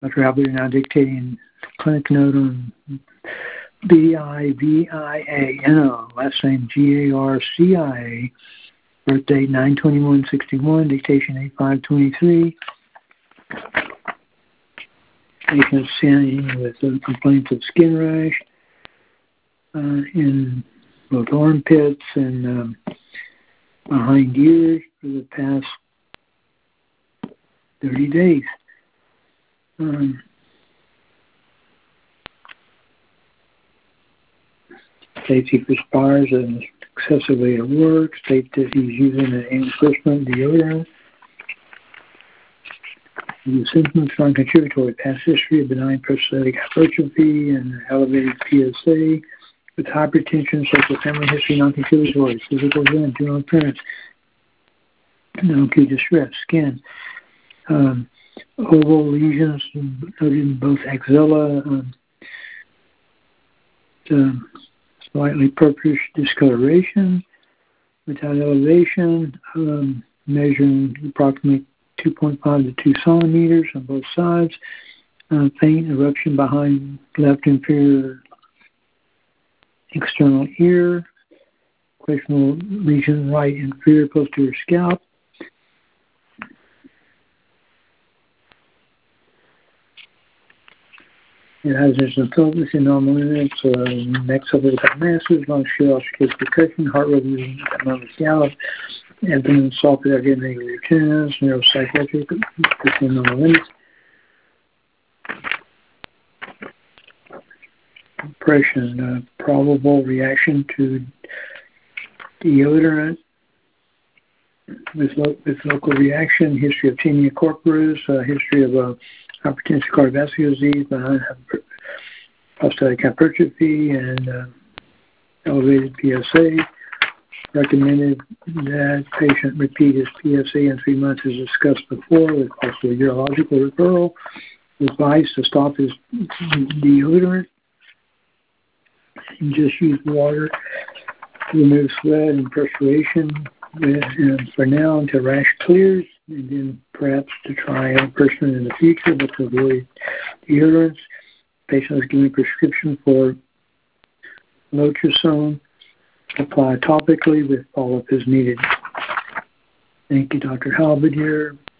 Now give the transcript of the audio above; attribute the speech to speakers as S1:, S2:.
S1: Dr. Albert now dictating clinic note on BIVIANO, last name GARCIA, birth date 9/21/61, dictation 8523. Patient standing with complaints of skin rash in both armpits and behind ears for the past 30 days. States he perspires excessively at work. States that he's using an antiperspirant deodorant. The symptoms are contributory. Past history of benign prostatic hypertrophy and elevated PSA with hypertension, social family history, non-contributory. Physical event, general appearance, no acute distress, skin. Oval lesions noted in both axilla, slightly purplish discoloration, without elevation, measuring approximately 2.5 to 2 centimeters on both sides, faint eruption behind left inferior external ear, questionable lesion right inferior posterior scalp. It has this focus in normal units, neck subluxation masses, lung shear, oscillatory percussion, heart rate using abnormal scallop, abdomen soft without getting regular chance, neuropsychiatric, within normal limits. Depression, probable reaction to deodorant with local reaction, history of tinea corporis, history of hypertensive cardiovascular disease, benign prostatic hypertrophy, and elevated PSA. Recommended that patient repeat his PSA in 3 months as discussed before with possible urological referral. Advice to stop his deodorant and just use water to remove sweat and perspiration for now until rash clears, and then perhaps to try antiperspirant in the future, but to avoid deodorants. Patient is given a prescription for Lotrasone. Apply topically with follow-up as needed. Thank you, Dr. Halbert here.